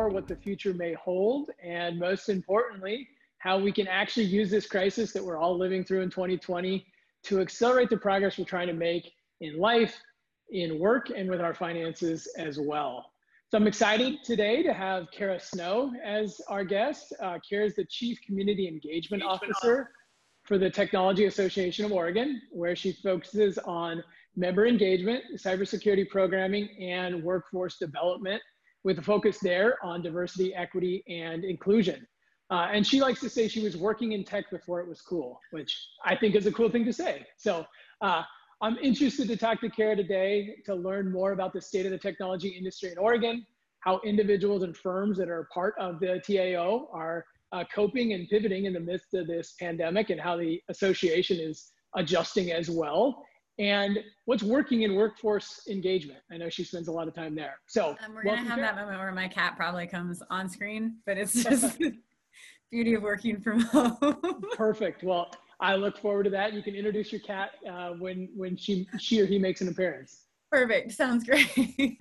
explore what the future may hold, and most importantly, how we can actually use this crisis that we're all living through in 2020 to accelerate the progress we're trying to make in life, in work, and with our finances as well. So I'm excited today to have Kara Snow as our guest. Kara is the Chief Community Engagement Officer for the Technology Association of Oregon, where she focuses on member engagement, cybersecurity programming, and workforce development, with a focus there on diversity, equity, and inclusion. And she likes to say she was working in tech before it was cool, which I think is a cool thing to say. So I'm interested to talk to Kara today to learn more about the state of the technology industry in Oregon, how individuals and firms that are part of the TAO are coping and pivoting in the midst of this pandemic, and how the association is adjusting as well, and what's working in workforce engagement. I know she spends a lot of time there. So we're gonna have that moment where my cat probably comes on screen, but it's just the beauty of working from home. Perfect. Well, I look forward to that. You can introduce your cat when she or he makes an appearance. Perfect. Sounds great.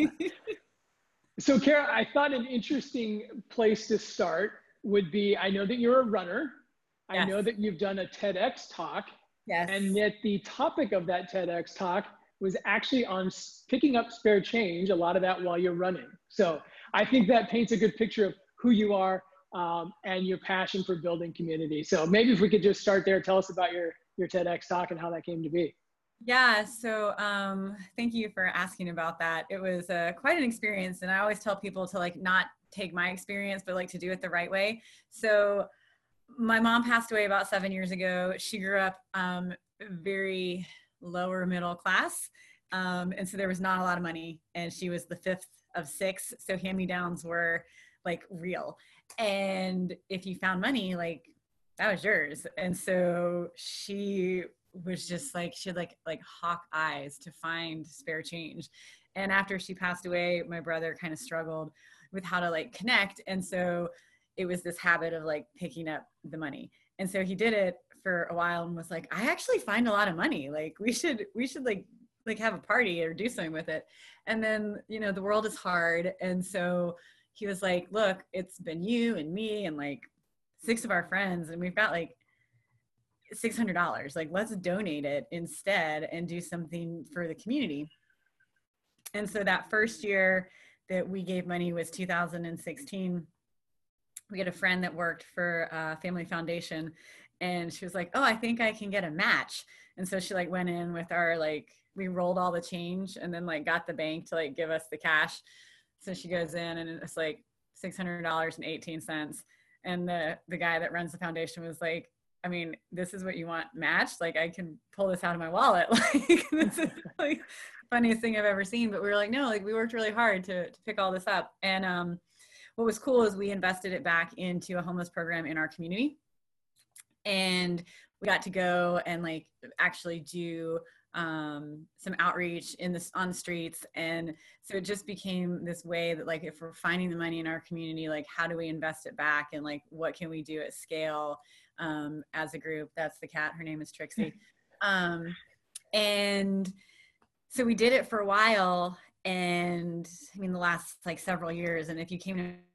So Kara, I thought an interesting place to start would be, I know that you're a runner. Yes. I know that you've done a TEDx talk. Yes. And yet the topic of that TEDx talk was actually on picking up spare change, a lot of that while you're running. So I think that paints a good picture of who you are and your passion for building community. So maybe if we could just start there, tell us about your TEDx talk and how that came to be. Yeah, so thank you for asking about that. It was quite an experience, and I always tell people to not take my experience, but to do it the right way. So my mom passed away about 7 years ago. She grew up very lower middle class, and so there was not a lot of money, and she was the fifth of six, so hand-me-downs were real. And if you found money, that was yours. And so she was just she had hawk eyes to find spare change. And after she passed away, my brother kind of struggled with how to connect. And so it was this habit of picking up the money. And so he did it for a while and was I actually find a lot of money. We should have a party or do something with it. And then, the world is hard. And so he was look, it's been you and me and 6 of our friends, and we've got $600. Let's donate it instead and do something for the community. And so that first year that we gave money was 2016. We had a friend that worked for Family Foundation, and she was oh, I think I can get a match. And so she went in with our we rolled all the change and then got the bank to give us the cash. So she goes in and it's $600.18. And the guy that runs the foundation was I mean, this is what you want matched? I can pull this out of my wallet. This is funniest thing I've ever seen. But we were no, we worked really hard to pick all this up. And what was cool is we invested it back into a homeless program in our community. And we got to go and actually do some outreach on the streets. And so it just became this way that if we're finding the money in our community, how do we invest it back, and what can we do at scale as a group? That's the cat, her name is Trixie. And so we did it for a while, and I mean the last several years. And if you came to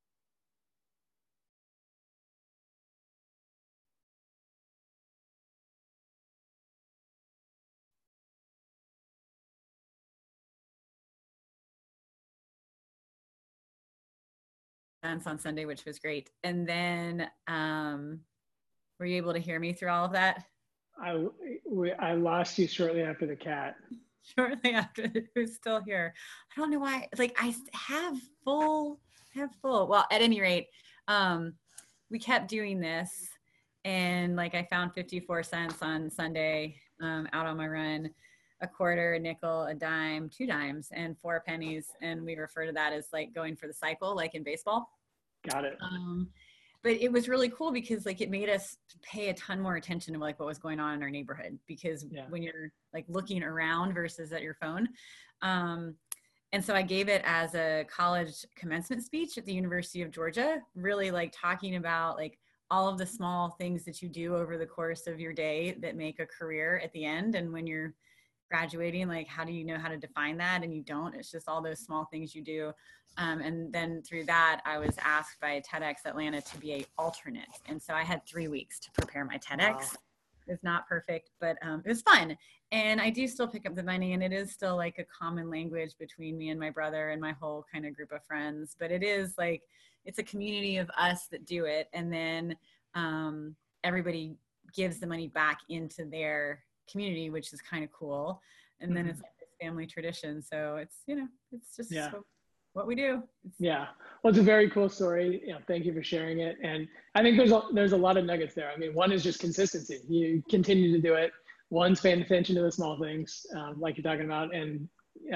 on Sunday, which was great. And then were you able to hear me through all of that? I lost you shortly after the cat. Shortly after, who's still here? I don't know why. I have full. Well, at any rate, we kept doing this, and I found 54 cents on Sunday out on my run, a quarter, a nickel, a dime, 2 dimes, and 4 pennies. And we refer to that as going for the cycle, in baseball. Got it. But it was really cool because it made us pay a ton more attention to what was going on in our neighborhood, because when you're looking around versus at your phone. And so I gave it as a college commencement speech at the University of Georgia, really talking about all of the small things that you do over the course of your day that make a career at the end. And when you're graduating, like, how do you know how to define that? And you don't. It's just all those small things you do. And then through that, I was asked by TEDx Atlanta to be a alternate. And so I had 3 weeks to prepare my TEDx. Wow. It's not perfect, but it was fun. And I do still pick up the money, and it is still like a common language between me and my brother and my whole kind of group of friends. But it is like, it's a community of us that do it. And then everybody gives the money back into their community, which is kind of cool. And then it's like this family tradition. So it's, you know, it's just what we do. Yeah. Well, it's a very cool story. You know, thank you for sharing it. And I think there's a lot of nuggets there. I mean, one is just consistency. You continue to do it. One's paying attention to the small things, like you're talking about, and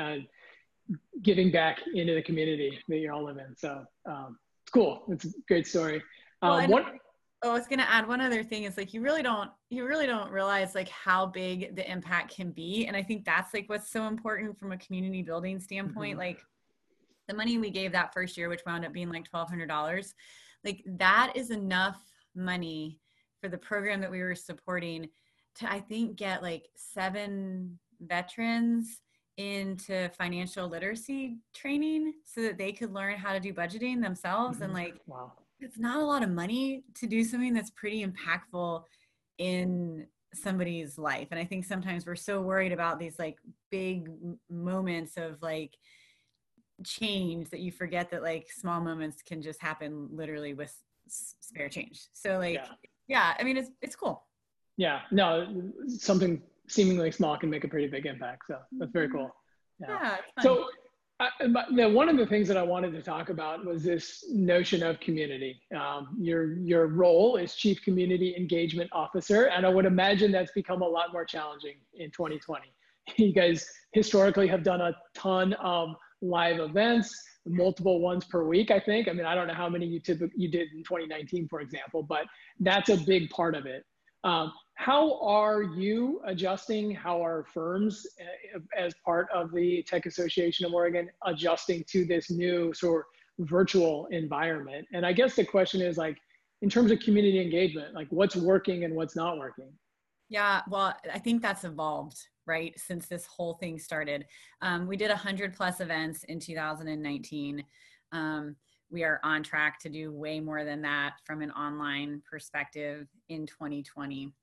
giving back into the community that you all live in. So it's cool. It's a great story. I was going to add one other thing is like, you really don't realize like how big the impact can be. And I think that's like what's so important from a community building standpoint. Like the money we gave that first year, which wound up being like $1,200, like that is enough money for the program that we were supporting to, I think, get like 7 veterans into financial literacy training so that they could learn how to do budgeting themselves. And like, wow. It's not a lot of money to do something that's pretty impactful in somebody's life. And I think sometimes we're so worried about these like big moments of like change that you forget that like small moments can just happen literally with spare change. So like, yeah, I mean, it's cool. Yeah, no, something seemingly small can make a pretty big impact. So that's very cool. Yeah, it's fun. So one of the things that I wanted to talk about was this notion of community. Your role is Chief Community Engagement Officer, and I would imagine that's become a lot more challenging in 2020. You guys historically have done a ton of live events, multiple ones per week, I think. I mean, I don't know how many you did in 2019, for example, but that's a big part of it. How are you adjusting? How are firms, as part of the Tech Association of Oregon, adjusting to this new sort of virtual environment? And I guess the question is like, in terms of community engagement, like what's working and what's not working? Yeah, well, I think that's evolved, right? Since this whole thing started. We did 100+ events in 2019. We are on track to do way more than that from an online perspective in 2020.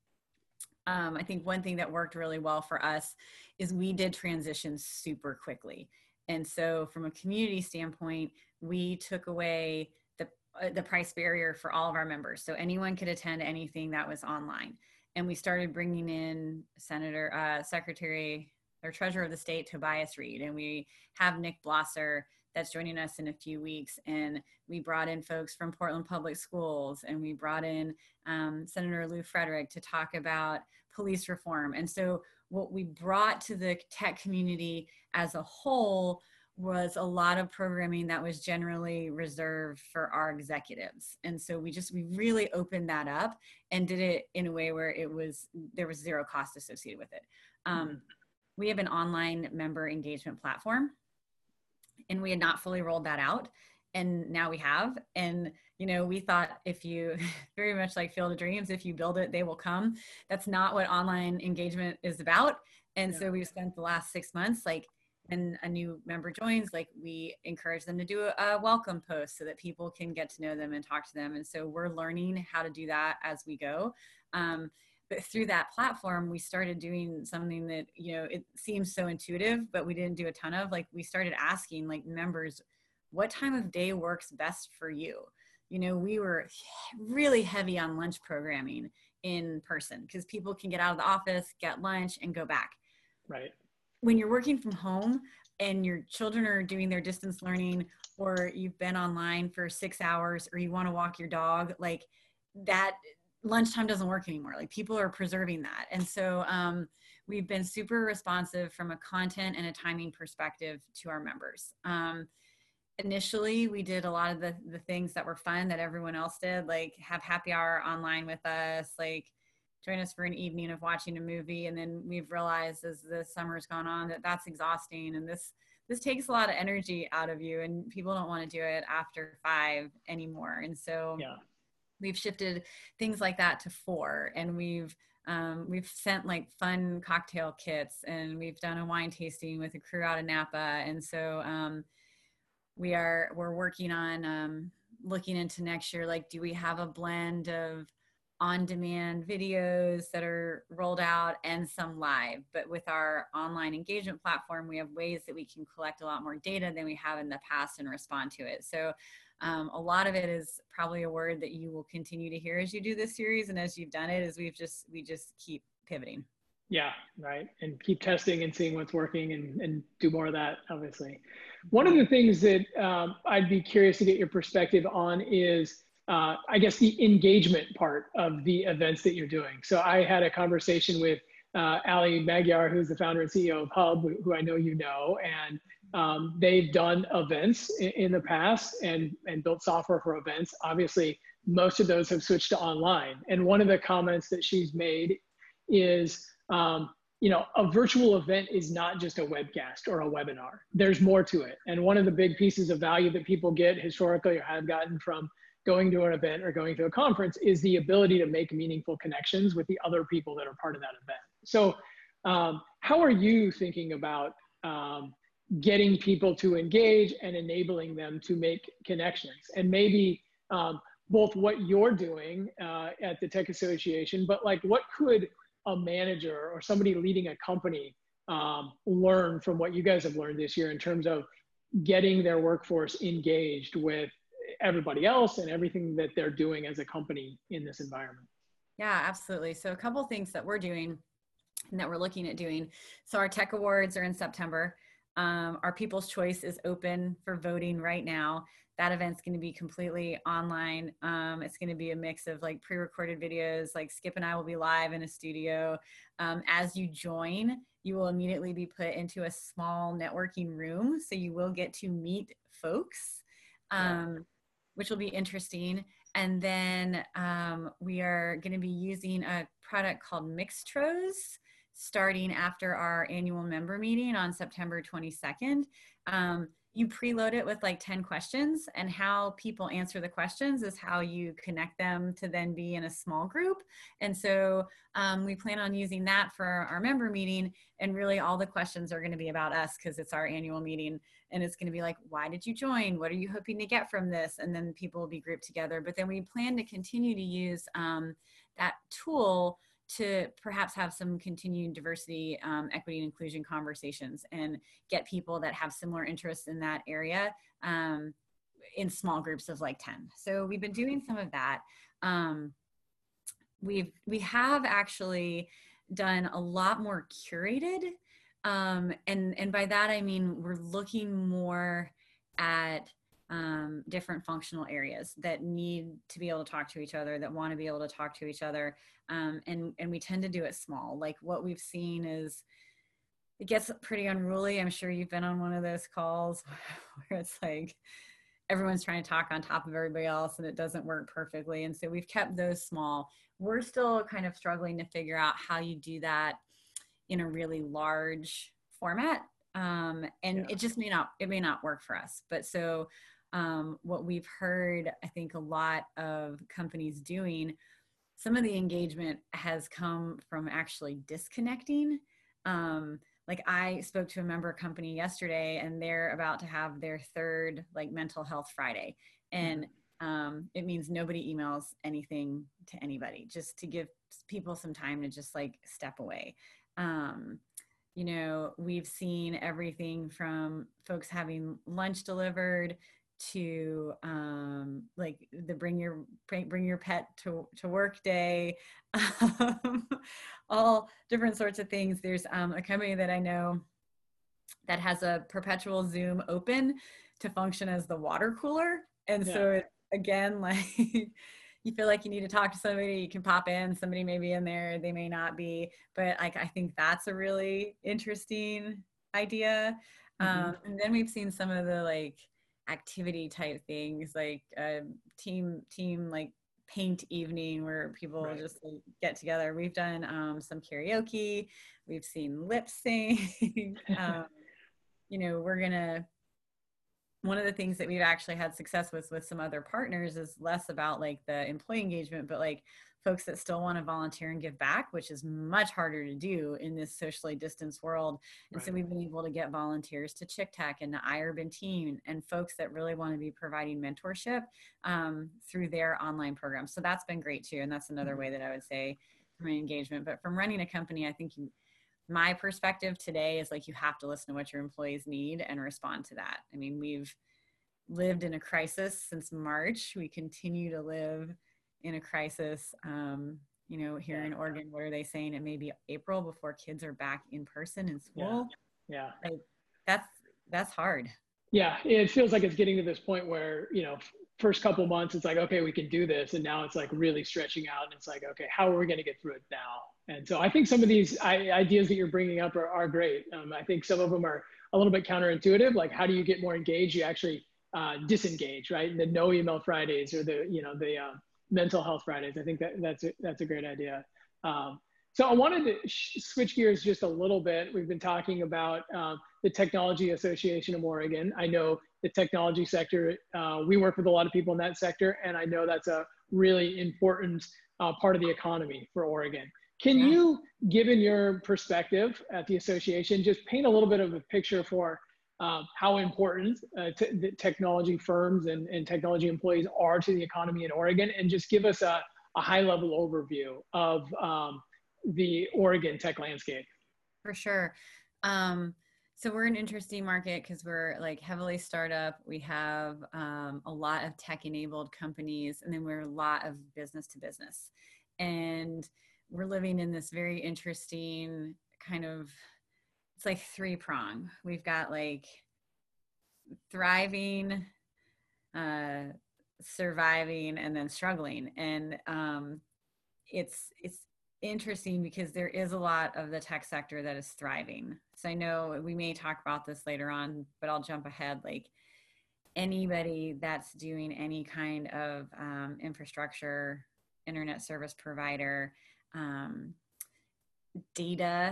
I think one thing that worked really well for us is we did transition super quickly. And so from a community standpoint, we took away the price barrier for all of our members. So anyone could attend anything that was online. And we started bringing in Secretary or Treasurer of the State, Tobias Reed, and we have Nick Blosser that's joining us in a few weeks. And we brought in folks from Portland Public Schools, and we brought in Senator Lou Frederick to talk about police reform. And so what we brought to the tech community as a whole was a lot of programming that was generally reserved for our executives. And so we really opened that up and did it in a way where there was zero cost associated with it. We have an online member engagement platform, and we had not fully rolled that out. And now we have. And, you know, we thought if you, very much like Field of Dreams, if you build it, they will come. That's not what online engagement is about. And so we've spent the last 6 months, like, when a new member joins, like we encourage them to do a welcome post so that people can get to know them and talk to them. And so we're learning how to do that as we go. But through that platform, we started doing something that, you know, it seems so intuitive, but we didn't do a ton of. Like, we started asking like members, what time of day works best for you? You know, we were really heavy on lunch programming in person because people can get out of the office, get lunch, and go back. Right. When you're working from home and your children are doing their distance learning, or you've been online for 6 hours, or you want to walk your dog, like that lunchtime doesn't work anymore. Like, people are preserving that. And so we've been super responsive from a content and a timing perspective to our members. Initially, we did a lot of the things that were fun that everyone else did, like have happy hour online with us, like join us for an evening of watching a movie. And then we've realized as the summer's gone on that that's exhausting. And this takes a lot of energy out of you, and people don't want to do it after 5 anymore. And so we've shifted things like that to 4, and we've sent like fun cocktail kits, and we've done a wine tasting with a crew out of Napa. And so we're working on looking into next year, like, do we have a blend of on-demand videos that are rolled out and some live? But with our online engagement platform, we have ways that we can collect a lot more data than we have in the past and respond to it. So a lot of it is probably a word that you will continue to hear as you do this series, and as you've done it, is we just keep pivoting. Yeah, right. And keep testing and seeing what's working, and do more of that, obviously. One of the things that I'd be curious to get your perspective on is, I guess, the engagement part of the events that you're doing. So I had a conversation with Ali Magyar, who's the founder and CEO of Hub, who I know you know, and they've done events in the past and built software for events. Obviously, most of those have switched to online. And one of the comments that she's made is, a virtual event is not just a webcast or a webinar. There's more to it. And one of the big pieces of value that people get historically, or have gotten from going to an event or going to a conference, is the ability to make meaningful connections with the other people that are part of that event. So how are you thinking about getting people to engage and enabling them to make connections? And maybe both what you're doing at the Tech Association, but like, what could a manager or somebody leading a company learn from what you guys have learned this year in terms of getting their workforce engaged with everybody else and everything that they're doing as a company in this environment? Yeah, absolutely. So a couple of things that we're doing and that we're looking at doing. So our tech awards are in September. Our People's Choice is open for voting right now. That event's going to be completely online. It's going to be a mix of like pre-recorded videos, like Skip and I will be live in a studio. As you join, you will immediately be put into a small networking room. So you will get to meet folks, which will be interesting. And then we are going to be using a product called Mixtros starting after our annual member meeting on September 22nd. You preload it with like 10 questions, and how people answer the questions is how you connect them to then be in a small group. And so we plan on using that for our member meeting, and really all the questions are going to be about us because it's our annual meeting, and it's going to be like, why did you join? What are you hoping to get from this? And then people will be grouped together. But then we plan to continue to use that tool to perhaps have some continued diversity, equity, and inclusion conversations, and get people that have similar interests in that area in small groups of like 10. So we've been doing some of that. We have actually done a lot more curated, and by that I mean we're looking more at different functional areas that need to be able to talk to each other, that want to be able to talk to each other. And we tend to do it small. Like what we've seen is it gets pretty unruly. I'm sure you've been on one of those calls where it's like everyone's trying to talk on top of everybody else and it doesn't work perfectly. And so we've kept those small. We're still kind of struggling to figure out how you do that in a really large format. It just may not work for us. But so what we've heard, I think a lot of companies doing, some of the engagement has come from actually disconnecting. Like I spoke to a member company yesterday, and they're about to have their third like mental health Friday. And it means nobody emails anything to anybody, just to give people some time to just like step away. You know, we've seen everything from folks having lunch delivered to like the bring your pet to work day, all different sorts of things. There's a company that I know that has a perpetual Zoom open to function as the water cooler. And so it, again, like you feel like you need to talk to somebody, you can pop in, somebody may be in there, they may not be, but like I think that's a really interesting idea. And then we've seen some of the like activity type things, like team like paint evening where people just like, get together. We've done some karaoke, we've seen lip sync. You know, we're gonna one of the things that we've actually had success with some other partners is less about like the employee engagement, but like folks that still want to volunteer and give back, which is much harder to do in this socially distanced world. And so we've been able to get volunteers to Chick Tech and to iUrban Team and folks that really want to be providing mentorship through their online programs. So that's been great too. And that's another way that I would say from an engagement. But from running a company, I think my perspective today is like you have to listen to what your employees need and respond to that. I mean, we've lived in a crisis since March. We continue to live in a crisis. You know, here in Oregon, what are they saying? It may be April before kids are back in person in school. Yeah. Like that's hard. Yeah. It feels like it's getting to this point where, you know, first couple months, it's like, okay, we can do this. And now it's like really stretching out. And it's like, okay, how are we going to get through it now? And so I think some of these ideas that you're bringing up are great. I think some of them are a little bit counterintuitive. Like, how do you get more engaged? You actually disengage, right? The no email Fridays or the mental health Fridays. I think that's a great idea. So I wanted to switch gears just a little bit. We've been talking about the Technology Association of Oregon. I know the technology sector, we work with a lot of people in that sector, and I know that's a really important part of the economy for Oregon. Can you, given your perspective at the association, just paint a little bit of a picture for how important the technology firms and technology employees are to the economy in Oregon, and just give us a high-level overview of the Oregon tech landscape? For sure. So we're an interesting market because we're like heavily startup. We have a lot of tech-enabled companies, and then we're a lot of business to business. And we're living in this very interesting kind of, it's like three-prong. We've got like thriving, surviving, and then struggling. And it's interesting because there is a lot of the tech sector that is thriving. So I know we may talk about this later on, but I'll jump ahead. Like anybody that's doing any kind of infrastructure, internet service provider, data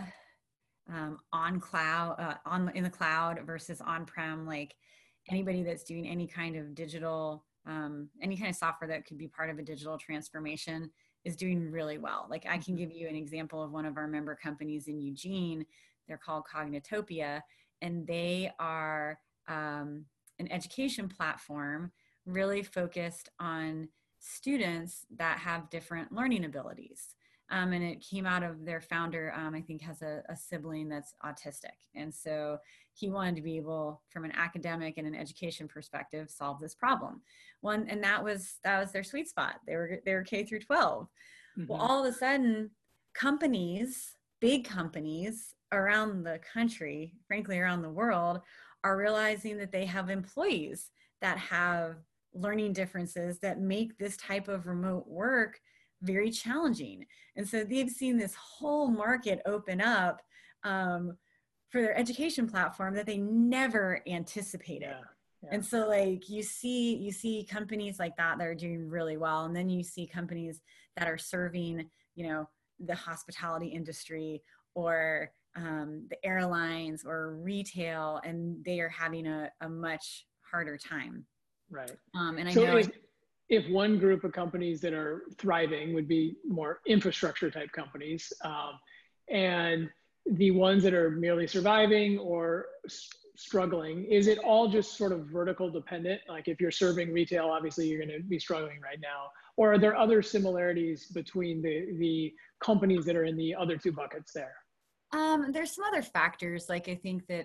on cloud, in the cloud versus on-prem, like anybody that's doing any kind of digital, any kind of software that could be part of a digital transformation is doing really well. Like I can give you an example of one of our member companies in Eugene. They're called Cognitopia, and they are an education platform really focused on students that have different learning abilities. And it came out of their founder, I think has a sibling that's autistic. And so he wanted to be able, from an academic and an education perspective, solve this problem. And that was their sweet spot. They were K through 12. Mm-hmm. Well, all of a sudden, big companies around the country, frankly, around the world, are realizing that they have employees that have learning differences that make this type of remote work very challenging. And so they've seen this whole market open up for their education platform that they never anticipated. Yeah. And so like you see companies like that are doing really well. And then you see companies that are serving, you know, the hospitality industry or the airlines or retail, and they are having a much harder time. Right. And I so know if one group of companies that are thriving would be more infrastructure type companies, and the ones that are merely surviving or struggling, is it all just sort of vertical dependent? Like if you're serving retail, obviously you're going to be struggling right now. Or are there other similarities between the companies that are in the other two buckets there? There's some other factors. Like I think that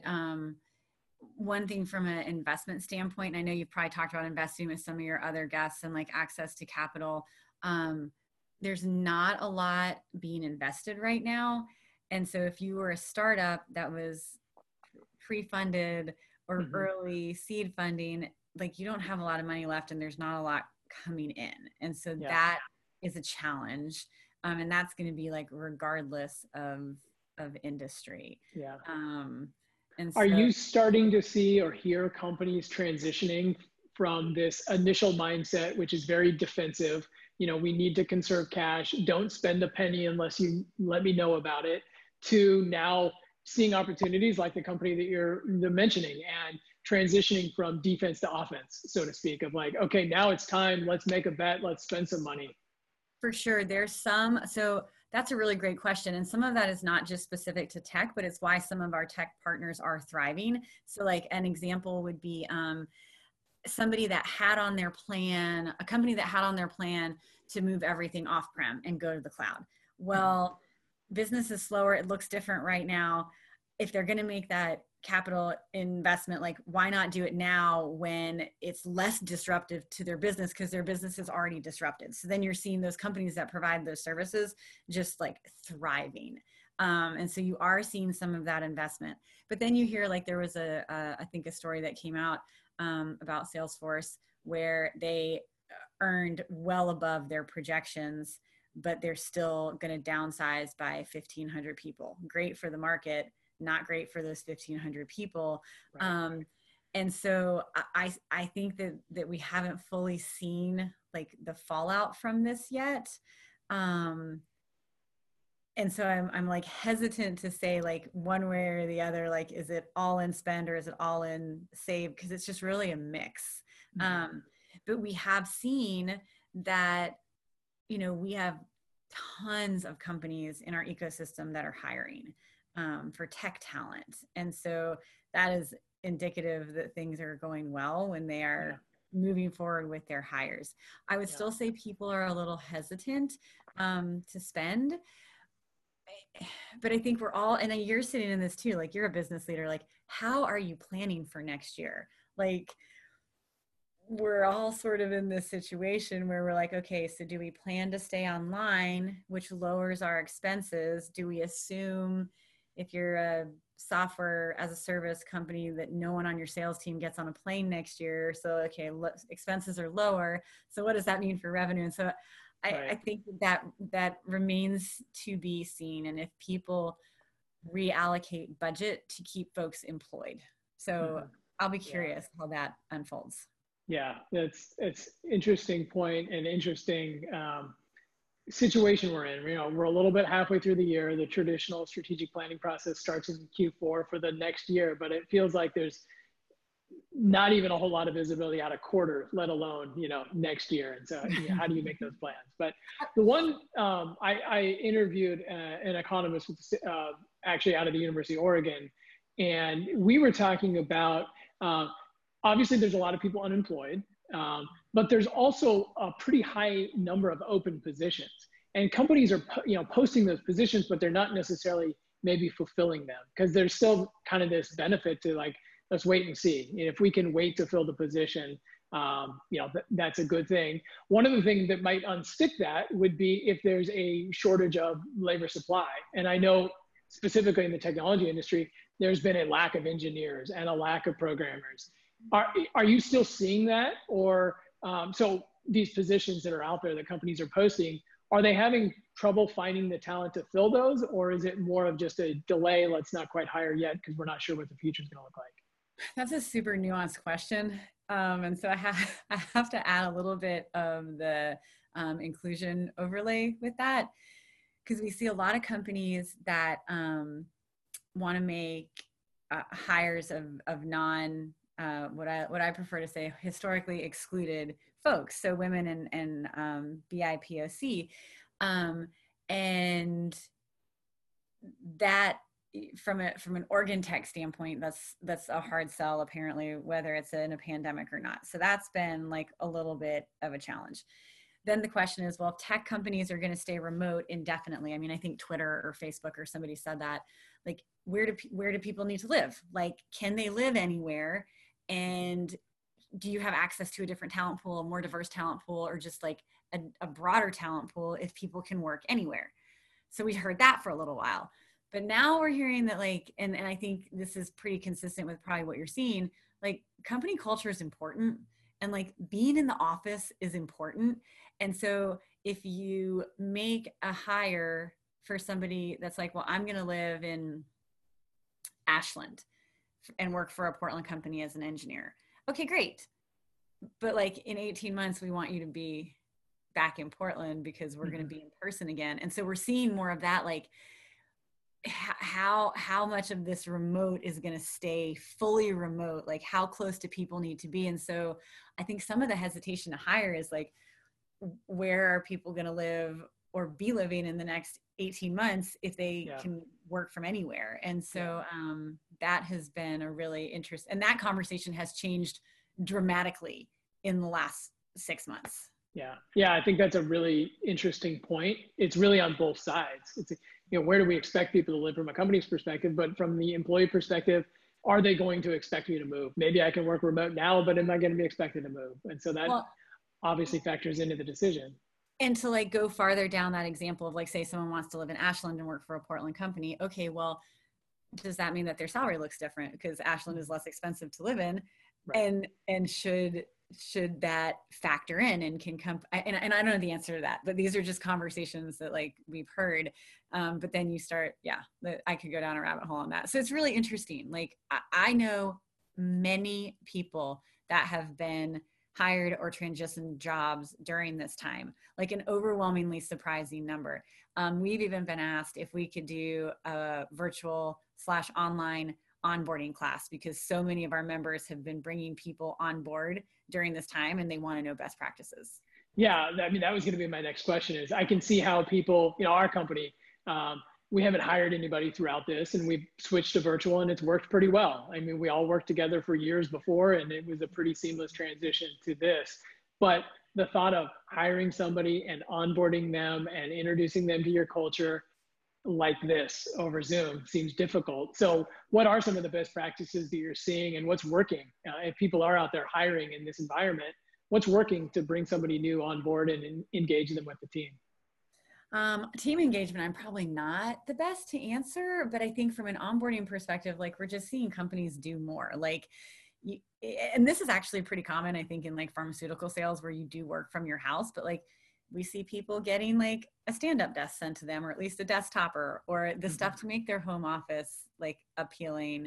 one thing from an investment standpoint, and I know you've probably talked about investing with some of your other guests and like access to capital. There's not a lot being invested right now. And so if you were a startup that was pre-funded or early seed funding, like you don't have a lot of money left and there's not a lot coming in. And so that is a challenge. And that's going to be like regardless of industry. Yeah. And so, are you starting to see or hear companies transitioning from this initial mindset, which is very defensive, you know, we need to conserve cash, don't spend a penny unless you let me know about it, to now seeing opportunities like the company that you're mentioning and transitioning from defense to offense, so to speak, of like, okay, now it's time, let's make a bet, let's spend some money? For sure. There's some, so that's a really great question. And some of that is not just specific to tech, but it's why some of our tech partners are thriving. So like an example would be somebody that had on their plan, a company that had on their plan to move everything off-prem and go to the cloud. Well, business is slower. It looks different right now. If they're going to make that capital investment, like why not do it now when it's less disruptive to their business, because their business is already disrupted. So then you're seeing those companies that provide those services just like thriving. And so you are seeing some of that investment. But then you hear like there was I think a story that came out about Salesforce where they earned well above their projections, but they're still going to downsize by 1,500 people. Great for the market, not great for those 1,500 people. Right. And so I think that we haven't fully seen like the fallout from this yet. And so I'm like hesitant to say like one way or the other, like, is it all in spend or is it all in save? Because it's just really a mix. Mm-hmm. But we have seen that, you know, we have tons of companies in our ecosystem that are hiring for tech talent. And so that is indicative that things are going well when they are moving forward with their hires. I would still say people are a little hesitant to spend. But I think we're all, and you're sitting in this too, like you're a business leader, like how are you planning for next year? Like we're all sort of in this situation where we're like, okay, so do we plan to stay online, which lowers our expenses? Do we assume if you're a software as a service company that no one on your sales team gets on a plane next year? So, okay, expenses are lower. So what does that mean for revenue? And so I think that remains to be seen. And if people reallocate budget to keep folks employed. So I'll be curious how that unfolds. Yeah, it's interesting point and interesting situation we're in. You know, we're a little bit halfway through the year. The traditional strategic planning process starts in Q4 for the next year, but it feels like there's not even a whole lot of visibility out of quarter, let alone, you know, next year. And so how do you make those plans? But the one, I interviewed an economist with, actually out of the University of Oregon, and we were talking about, obviously there's a lot of people unemployed, but there's also a pretty high number of open positions. And companies are, you know, posting those positions, but they're not necessarily maybe fulfilling them because there's still kind of this benefit to like, let's wait and see. And if we can wait to fill the position, you know, that's a good thing. One of the things that might unstick that would be if there's a shortage of labor supply. And I know specifically in the technology industry, there's been a lack of engineers and a lack of programmers. Are you still seeing that? Or so these positions that are out there that companies are posting, are they having trouble finding the talent to fill those? Or is it more of just a delay, let's not quite hire yet because we're not sure what the future is going to look like? That's a super nuanced question. And so I have to add a little bit of the inclusion overlay with that, because we see a lot of companies that want to make hires of non, what I prefer to say, historically excluded folks, so women and BIPOC, and that from an organ tech standpoint, that's a hard sell apparently, whether it's in a pandemic or not. So that's been like a little bit of a challenge. Then the question is, well, if tech companies are going to stay remote indefinitely, I mean, I think Twitter or Facebook or somebody said that, like, where do people need to live? Like, can they live anywhere? And do you have access to a different talent pool, a more diverse talent pool, or just like a broader talent pool if people can work anywhere? So we heard that for a little while. But now we're hearing that like, and I think this is pretty consistent with probably what you're seeing, like company culture is important and like being in the office is important. And so if you make a hire for somebody that's like, well, I'm going to live in Ashland and work for a Portland company as an engineer. Okay, great. But like in 18 months, we want you to be back in Portland because we're going to be in person again. And so we're seeing more of that, like, how much of this remote is going to stay fully remote, like how close do people need to be. And so I think some of the hesitation to hire is like, where are people going to live or be living in the next 18 months if they can work from anywhere? And so that has been a really interesting, and that conversation has changed dramatically in the last 6 months. Yeah, I think that's a really interesting point. It's really on both sides. It's, where do we expect people to live from a company's perspective, but from the employee perspective, are they going to expect me to move? Maybe I can work remote now, but am I going to be expected to move? And so that obviously factors into the decision. And to like go farther down that example of like, say someone wants to live in Ashland and work for a Portland company. Okay, well, does that mean that their salary looks different because Ashland is less expensive to live in? Right. And should that factor in, and can come, and I don't know the answer to that, but these are just conversations that like we've heard. But then you start, I could go down a rabbit hole on that. So it's really interesting. Like I know many people that have been hired or transitioned jobs during this time, like an overwhelmingly surprising number. We've even been asked if we could do a virtual/online onboarding class because so many of our members have been bringing people on board during this time and they want to know best practices. Yeah, I mean, that was going to be my next question is I can see how people, our company, we haven't hired anybody throughout this and we've switched to virtual and it's worked pretty well. I mean, we all worked together for years before and it was a pretty seamless transition to this. But the thought of hiring somebody and onboarding them and introducing them to your culture like this over Zoom seems difficult. So what are some of the best practices that you're seeing and what's working? If people are out there hiring in this environment, what's working to bring somebody new on board and engage them with the team? Team engagement, I'm probably not the best to answer, but I think from an onboarding perspective, like we're just seeing companies do more. Like, and this is actually pretty common, I think, in like pharmaceutical sales where you do work from your house, but like we see people getting like a stand-up desk sent to them, or at least a desktop or the stuff to make their home office like appealing.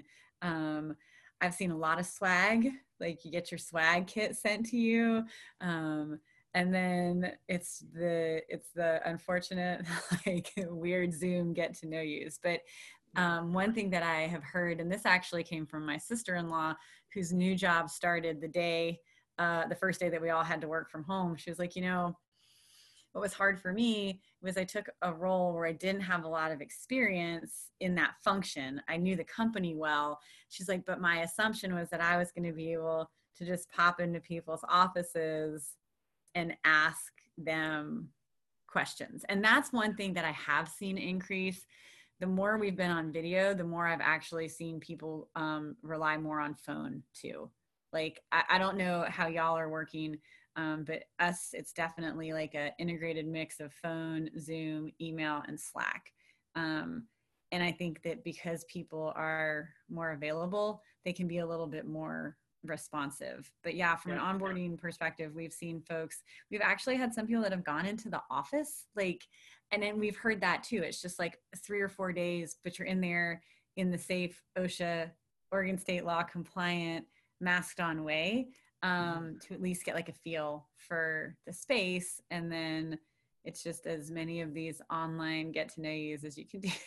I've seen a lot of swag, like you get your swag kit sent to you. And then it's the unfortunate, like weird Zoom get to know yous. But one thing that I have heard, and this actually came from my sister-in-law, whose new job started the first day that we all had to work from home. She was like, what was hard for me was I took a role where I didn't have a lot of experience in that function. I knew the company well. She's like, but my assumption was that I was going to be able to just pop into people's offices and ask them questions. And that's one thing that I have seen increase. The more we've been on video, the more I've actually seen people rely more on phone too. Like, I don't know how y'all are working, but us, it's definitely like an integrated mix of phone, Zoom, email, and Slack. And I think that because people are more available, they can be a little bit more responsive. But yeah, from an onboarding perspective, we've actually had some people that have gone into the office, like, and then we've heard that too. It's just like 3 or 4 days, but you're in there in the safe OSHA, Oregon state law compliant, masked on way, to at least get like a feel for the space. And then it's just as many of these online get to know yous as you can do.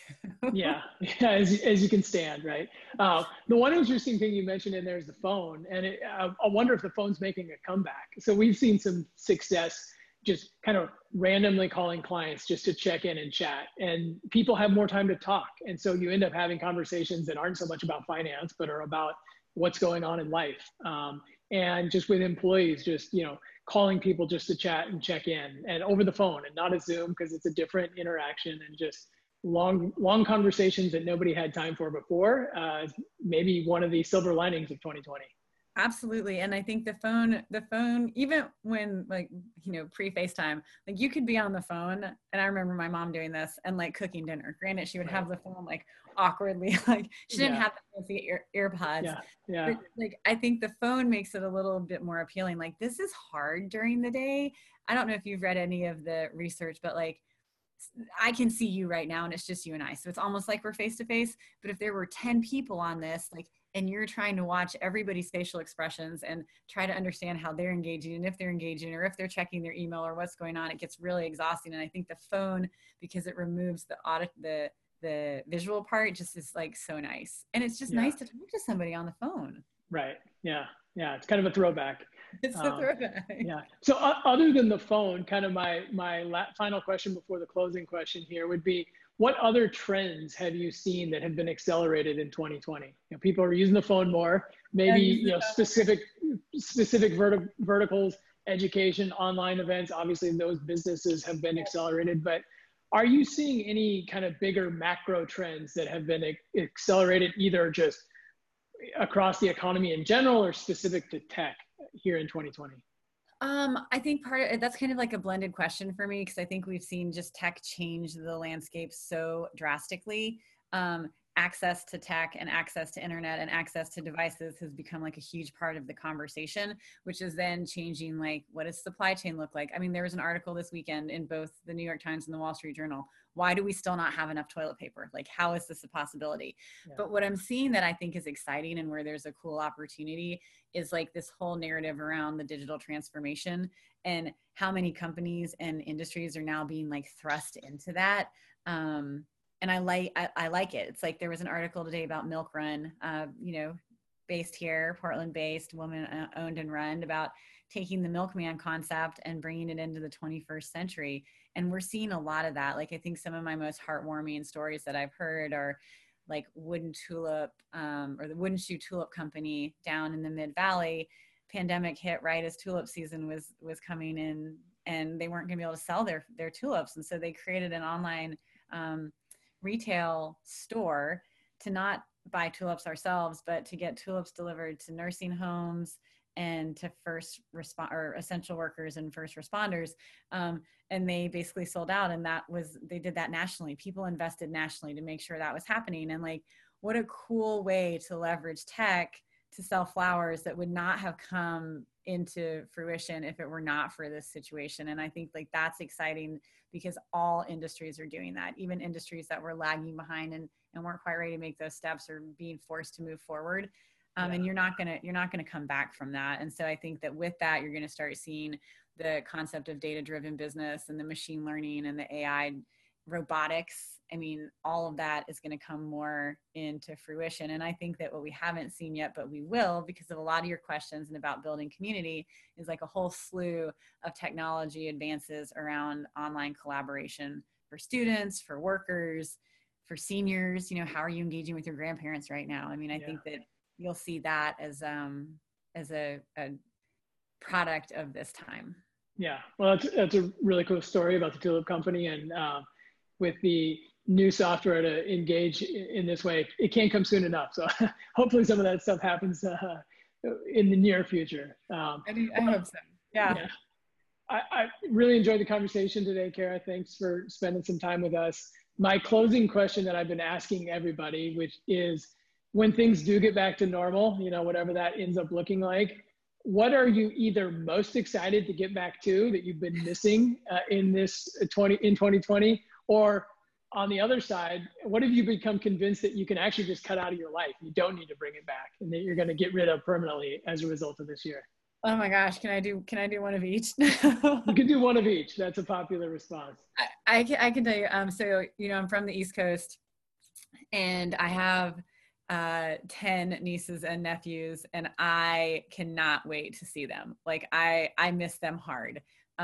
As you can stand, right? The one interesting thing you mentioned in there is the phone. And I wonder if the phone's making a comeback. So we've seen some success just kind of randomly calling clients just to check in and chat. And people have more time to talk. And so you end up having conversations that aren't so much about finance, but are about what's going on in life. And just with employees, just, calling people just to chat and check in and over the phone and not a Zoom because it's a different interaction and just long conversations that nobody had time for before. Maybe one of the silver linings of 2020. Absolutely. And I think the phone, even when like, pre-FaceTime, like you could be on the phone. And I remember my mom doing this and like cooking dinner. Granted, she would have the phone like awkwardly, like she didn't have the fancy earpods. But, like, I think the phone makes it a little bit more appealing. Like this is hard during the day. I don't know if you've read any of the research, but like I can see you right now and it's just you and I. So it's almost like we're face to face, but if there were 10 people on this, like, and you're trying to watch everybody's facial expressions and try to understand how they're engaging and if they're engaging or if they're checking their email or what's going on, it gets really exhausting. And I think the phone, because it removes the the visual part just is like so nice. And it's just Yeah. nice to talk to somebody on the phone. Right. Yeah. Yeah. It's kind of a throwback. It's a throwback. Yeah. So other than the phone, kind of my final question before the closing question here would be, what other trends have you seen that have been accelerated in 2020? You know, people are using the phone more, maybe, you know, specific verticals, education, online events, obviously those businesses have been accelerated, but are you seeing any kind of bigger macro trends that have been accelerated either just across the economy in general or specific to tech here in 2020? I think part of that's kind of like a blended question for me, because I think we've seen just tech change the landscape so drastically. Access to tech and access to internet and access to devices has become like a huge part of the conversation, which is then changing like, what does supply chain look like? I mean, there was an article this weekend in both the New York Times and the Wall Street Journal. Why do we still not have enough toilet paper? Like, how is this a possibility? Yeah. But what I'm seeing that I think is exciting and where there's a cool opportunity is like this whole narrative around the digital transformation and how many companies and industries are now being like thrust into that. And I like it. It's like there was an article today about Milk Run, you know, based here, Portland based, woman owned and run, about taking the milkman concept and bringing it into the 21st century. And we're seeing a lot of that. Like, I think some of my most heartwarming stories that I've heard are like Wooden Tulip, or the Wooden Shoe Tulip Company down in the Mid Valley. Pandemic hit right as tulip season was coming in, and they weren't gonna be able to sell their tulips. And so they created an online retail store to not buy tulips ourselves, but to get tulips delivered to nursing homes and to first respond or essential workers and first responders. And they basically sold out. And they did that nationally. People invested nationally to make sure that was happening. And like, what a cool way to leverage tech to sell flowers that would not have come into fruition if it were not for this situation. And I think like that's exciting, because all industries are doing that. Even industries that were lagging behind and weren't quite ready to make those steps are being forced to move forward. And you're not gonna come back from that. And so I think that with that, you're gonna start seeing the concept of data-driven business and the machine learning and the AI, robotics. I mean, all of that is going to come more into fruition. And I think that what we haven't seen yet, but we will, because of a lot of your questions and about building community, is like a whole slew of technology advances around online collaboration for students, for workers, for seniors. You know, how are you engaging with your grandparents right now? I mean, I think that you'll see that as a product of this time. Yeah, well, that's a really cool story about the Tulip Company, and with the new software to engage in this way, it can't come soon enough. So hopefully some of that stuff happens in the near future. I hope so. Yeah. I really enjoyed the conversation today, Kara. Thanks for spending some time with us. My closing question that I've been asking everybody, which is, when things do get back to normal, you know, whatever that ends up looking like, what are you either most excited to get back to that you've been missing in 2020, or on the other side, what have you become convinced that you can actually just cut out of your life? You don't need to bring it back, and that you're going to get rid of permanently as a result of this year? Oh my gosh, can I do one of each? You can do one of each. That's a popular response. I can tell you. So you know, I'm from the East Coast, and I have 10 nieces and nephews, and I cannot wait to see them. Like I miss them hard.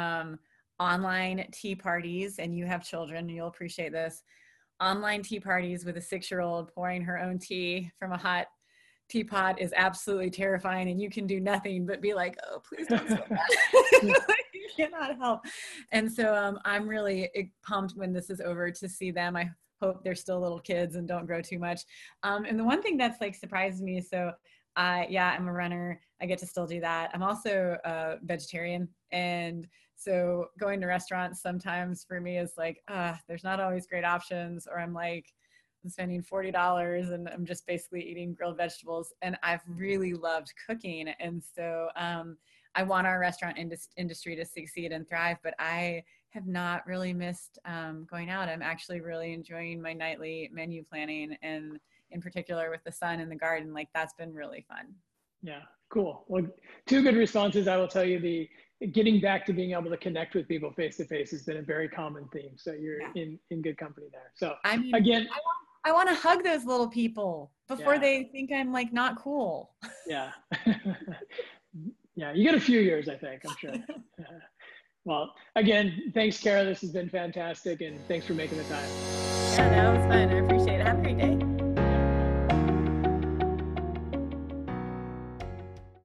Online tea parties, and you have children, you'll appreciate this. Online tea parties with a 6-year-old pouring her own tea from a hot teapot is absolutely terrifying, and you can do nothing but be like, oh, please don't stop that. You cannot help. And so I'm really pumped when this is over to see them. I hope they're still little kids and don't grow too much. And the one thing that's like surprised me, so I'm a runner. I get to still do that. I'm also a vegetarian. And so going to restaurants sometimes for me is like, there's not always great options, or I'm like, I'm spending $40 and I'm just basically eating grilled vegetables. And I've really loved cooking. And so I want our restaurant industry to succeed and thrive, but I have not really missed going out. I'm actually really enjoying my nightly menu planning, and in particular with the sun in the garden. Like, that's been really fun. Yeah, cool. Well, 2 good responses. I will tell you, getting back to being able to connect with people face to face has been a very common theme. So you're in good company there. So I mean, again, I want to hug those little people before Yeah. they think I'm like not cool. yeah. Yeah, you get a few years, I think, I'm sure. Well, again, thanks, Kara. This has been fantastic, and thanks for making the time. Yeah, that was fun. I appreciate it.